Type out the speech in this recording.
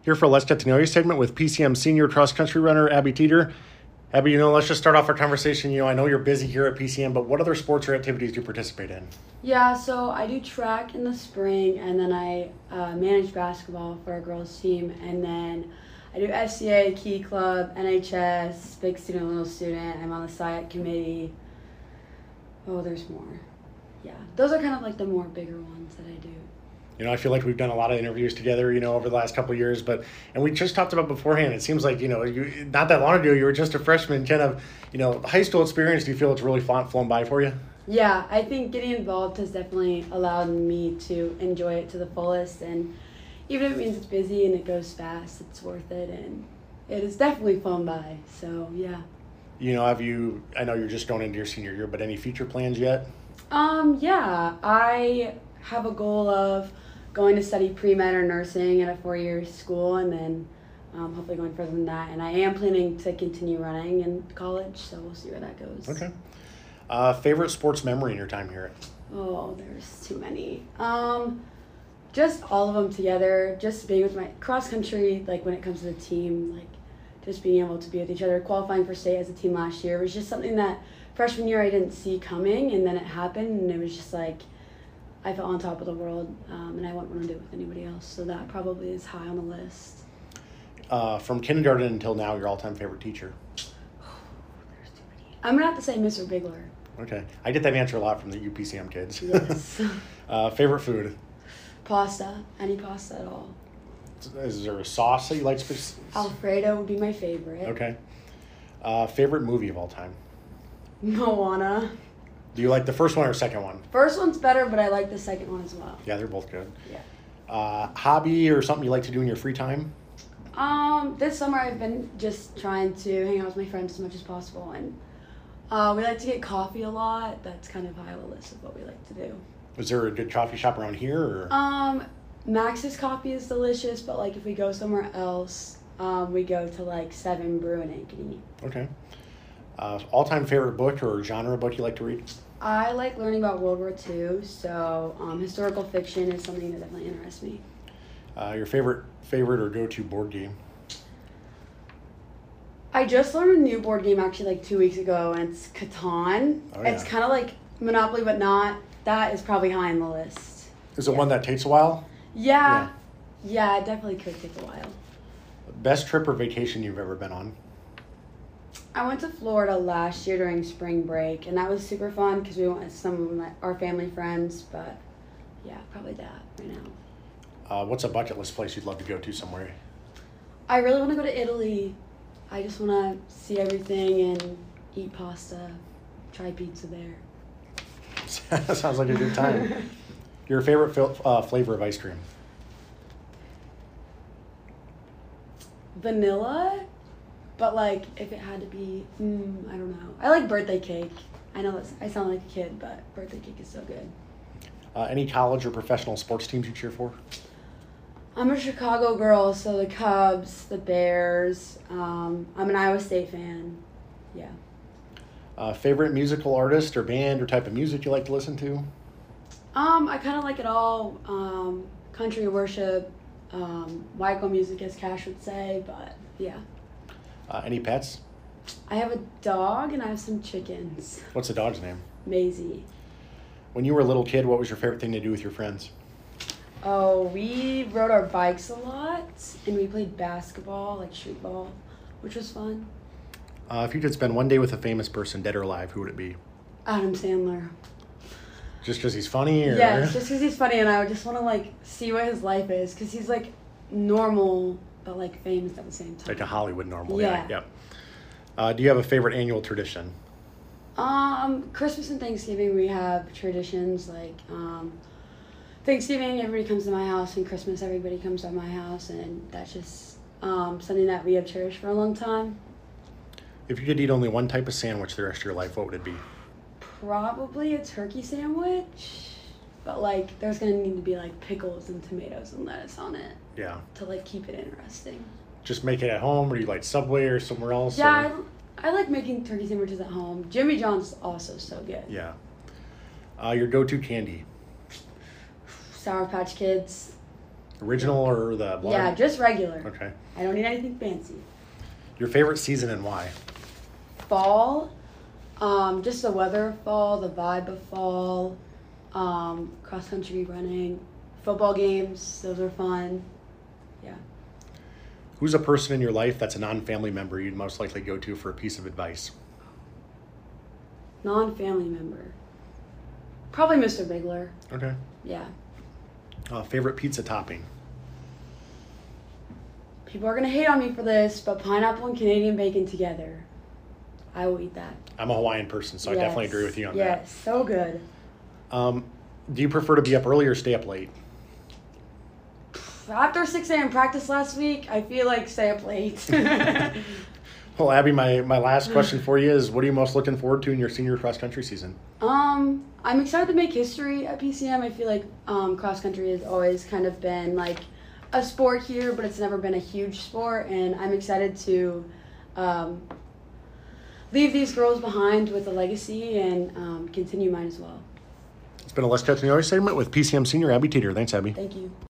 Here for a Let's Get to Know You segment with PCM senior cross country runner Abby Teeter. Abby, let's just start off our conversation. I know you're busy here at PCM, but what other sports or activities do you participate in? Yeah, so I do track in the spring, and then I manage basketball for a girls' team, and then I do SCA, Key Club, NHS, Big Student, Little Student. I'm on the SIAC committee. Oh, there's more. Yeah, those are kind of like the more bigger ones that I do. I feel like we've done a lot of interviews together, over the last couple of years, and we just talked about beforehand, it seems like, you not that long ago, you were just a freshman, kind of, high school experience. Do you feel it's really flown by for you? Yeah, I think getting involved has definitely allowed me to enjoy it to the fullest, and even if it means it's busy and it goes fast, it's worth it, and it has definitely flown by, so yeah. I know you're just going into your senior year, but any future plans yet? Yeah, I have a goal of going to study pre-med or nursing at a 4-year school, and then hopefully going further than that. And I am planning to continue running in college, so we'll see where that goes. Okay. Favorite sports memory in your time here? Oh, there's too many. Just all of them together. Just being with my cross country, like when it comes to the team, like just being able to be with each other. Qualifying for state as a team last year was just something that freshman year I didn't see coming, and then it happened, and it was just like I felt on top of the world, and I wouldn't want to do it with anybody else. So that probably is high on the list. From kindergarten until now, your all-time favorite teacher? There's too many. I'm going to have to say Mr. Bigler. Okay. I get that answer a lot from the UPCM kids. Yes. Favorite food? Pasta. Any pasta at all. Is there a sauce that you like? Alfredo would be my favorite. Okay. Favorite movie of all time? Moana. Do you like the first one or second one? First one's better, but I like the second one as well. Yeah, they're both good. Yeah. Hobby or something you like to do in your free time? This summer I've been just trying to hang out with my friends as much as possible, and we like to get coffee a lot. That's kind of high on the list of what we like to do. Is there a good coffee shop around here? Or? Max's coffee is delicious, but like if we go somewhere else, we go to like Seven Brew in Ankeny. Okay. All-time favorite book or genre book you like to read? I like learning about World War II, so historical fiction is something that definitely interests me. Your favorite or go-to board game? I just learned a new board game actually like 2 weeks ago, and it's Catan. Oh, yeah. It's kind of like Monopoly, but not. That is probably high on the list. Is it one that takes a while? Yeah, it definitely could take a while. Best trip or vacation you've ever been on? I went to Florida last year during spring break, and that was super fun because we went with some of our family friends, but yeah, probably that right now. What's a bucket list place you'd love to go to somewhere? I really want to go to Italy. I just want to see everything and eat pasta, try pizza there. Sounds like a good time. Your favorite flavor of ice cream? Vanilla, but like if it had to be, I don't know. I like birthday cake. I know I sound like a kid, but birthday cake is so good. Any college or professional sports teams you cheer for? I'm a Chicago girl, so the Cubs, the Bears. I'm an Iowa State fan. Yeah. Favorite musical artist or band or type of music you like to listen to? I kind of like it all. Country worship, white girl music, as Cash would say, but yeah. Any pets? I have a dog and I have some chickens. What's the dog's name? Maisie. When you were a little kid, what was your favorite thing to do with your friends? Oh, we rode our bikes a lot, and we played basketball, like street ball, which was fun. If you could spend one day with a famous person, dead or alive, who would it be? Adam Sandler. Just because he's funny? Or? Yeah, just because he's funny, and I would just want to, like, see what his life is, because he's, like, normal, but, like, famous at the same time. Like a Hollywood normal. Yeah. Yep. Do you have a favorite annual tradition? Christmas and Thanksgiving, we have traditions, like, Thanksgiving, everybody comes to my house, and Christmas, everybody comes to my house, and that's just something that we have cherished for a long time. If you could eat only one type of sandwich the rest of your life, what would it be? Probably a turkey sandwich, but, like, there's going to need to be, like, pickles and tomatoes and lettuce on it. Yeah. To, like, keep it interesting. Just make it at home, or do you like Subway or somewhere else? Yeah, I like making turkey sandwiches at home. Jimmy John's is also so good. Yeah. Your go-to candy? Sour Patch Kids. Original or the blonde? Yeah, just regular. Okay. I don't need anything fancy. Your favorite season and why? Fall, just the weather of fall, the vibe of fall, cross country running, football games, those are fun. Yeah. Who's a person in your life that's a non-family member you'd most likely go to for a piece of advice? Non-family member. Probably Mr. Bigler. Okay. Yeah. Favorite pizza topping? People are going to hate on me for this, but pineapple and Canadian bacon together. I will eat that. I'm a Hawaiian person, so I definitely agree with you on that. Yes, so good. Do you prefer to be up early or stay up late? After 6 a.m. practice last week, I feel like stay up late. Well, Abby, my last question for you is, what are you most looking forward to in your senior cross-country season? I'm excited to make history at PCM. I feel like cross country has always kind of been like a sport here, but it's never been a huge sport, and I'm excited to leave these girls behind with a legacy and continue mine as well. It's been a Let's Chat to Know segment with PCM senior Abby Teeter. Thanks, Abby. Thank you.